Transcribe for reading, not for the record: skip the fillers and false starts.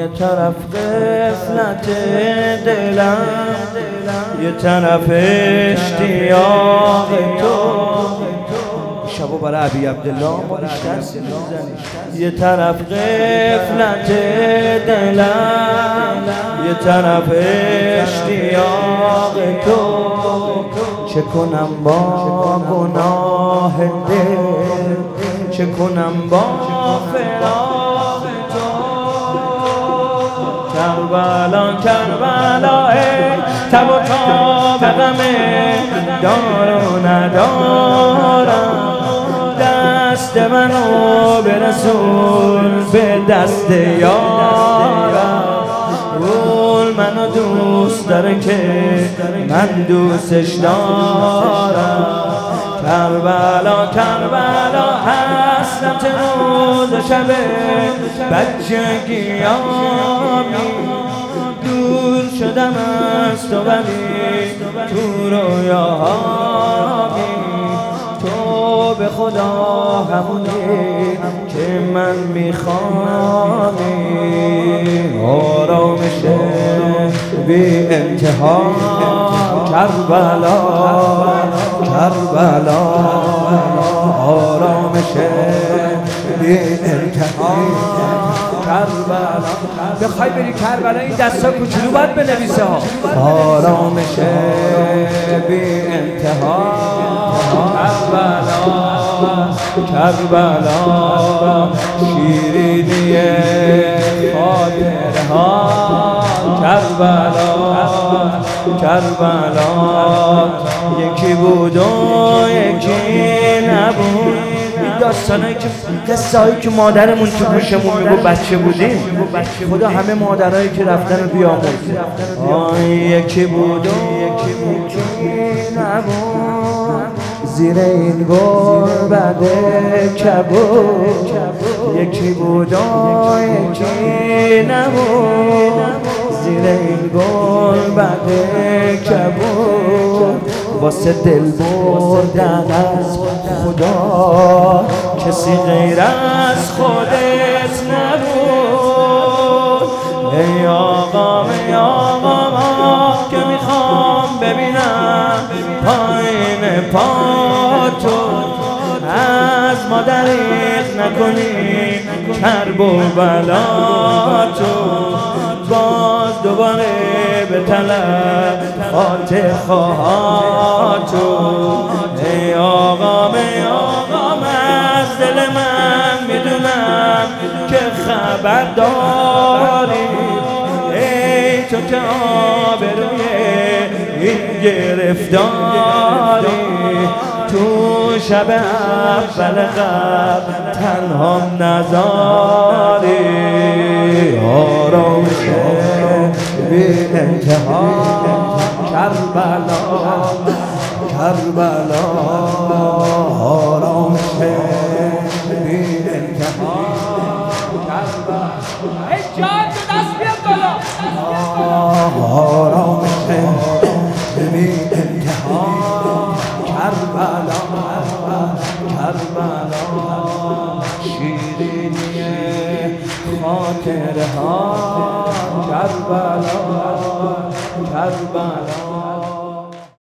یه طرف غفلت دلم، یه طرف اشتیاق تو. شبا برای عبی عبدالله ما بیشتر میزنیم. یه طرف غفلت دلم، یه طرف اشتیاق تو. چه کنم با گناه دل، چه کنم با فراق تو. کربلا کربلا ای تب و تاب غم دار و ندارم، دست منو برسون به دست یارم. اون منو دوست داره که من دوستش دارم. کربلا کربلا هستم چه روز و شب بچگیامی، دور شدم از تو ولی تو رویاهامی. تو به خدا همونی که من میخوانی، آرامش بی انتها. کربلا کربلا آرامش بی انتها. کربلا بخوای بری کربلا این دستا کوچولو باید بنویسه ها. آرامش بی انتها. کربلا کربلا شیرینی خاطره ها. کربلا کربلا یکی بود و یکی نبود. این داستانایی که قصه‌هایی که مادرمون تو گوشمون میگو بچه بودیم، خدا همه مادرایی که رفتن بیامرز. یکی بود و یکی نبود، زیر این گربت کبود. یکی بود و یکی نبود، زیر این گربت کبود. واسه دل بردن از خدا کسی غیر از خودت نبود. ای آقا ای آقا که میخوام ببینم پایین پاتو، از ما دریغ نکنی کرب و بلاتو. باز دوباره به طلب خاطر خواهاتو. ای آقام از دل من میدونم که خبر داری. ای تو که آبروی این گرفتاری، تو شب اول قبل تنها نذاری. آرامش بی انتها. کربلا کربلا آرامش بی انتها. کربلا ای جان تو دست بیاد بالا. آرامش بی انتها. کربلا کربلا شیرینی خاطره ها. کربلا کربلا